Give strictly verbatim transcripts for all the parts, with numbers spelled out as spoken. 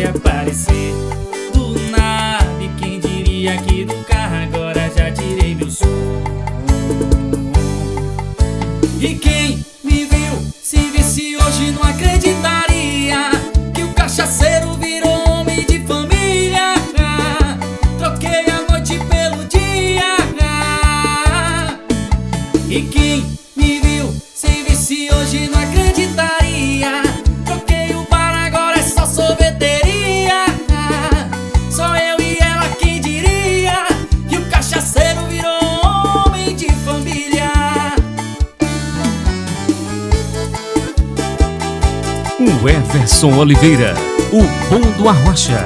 você aparecer do nada, e quem diria que do carro agora já tirei meu som. E quem me viu se visse hoje não acreditaria que o cachaceiro virou homem de família. Troquei a noite pelo dia. E quem me viu se visse hoje não acreditaria. Troquei o bar, agora é só sorveteria. Só eu e ela, quem diria que o cachaceiro virou homem de família. O Everson Oliveira, o bom do Arrocha.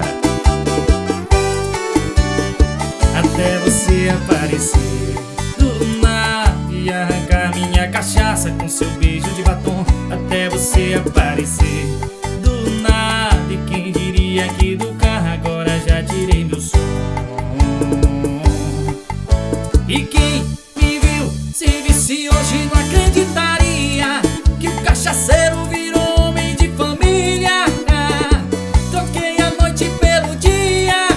Até você aparecer do nada e arrancar minha cachaça com seu beijo de batom. Até você aparecer do nada, e quem diria que do carro agora já tirei meu som. E quem me viu se visse hoje não acreditaria que o cachaceiro virou homem de família. Troquei a noite pelo dia.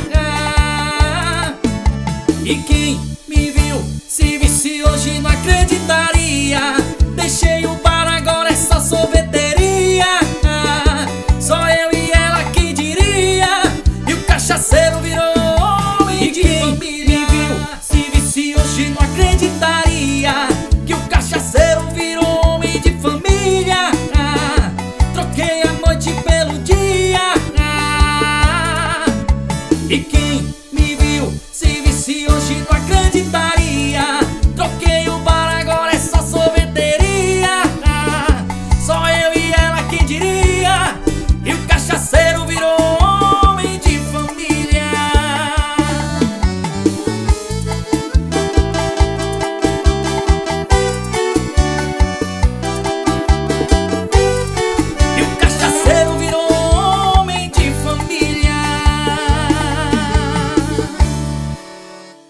E quem me viu se visse hoje não acreditaria. Deixei o bar, agora é só sorveteria. Só eu e ela, quem diria, e o cachaceiro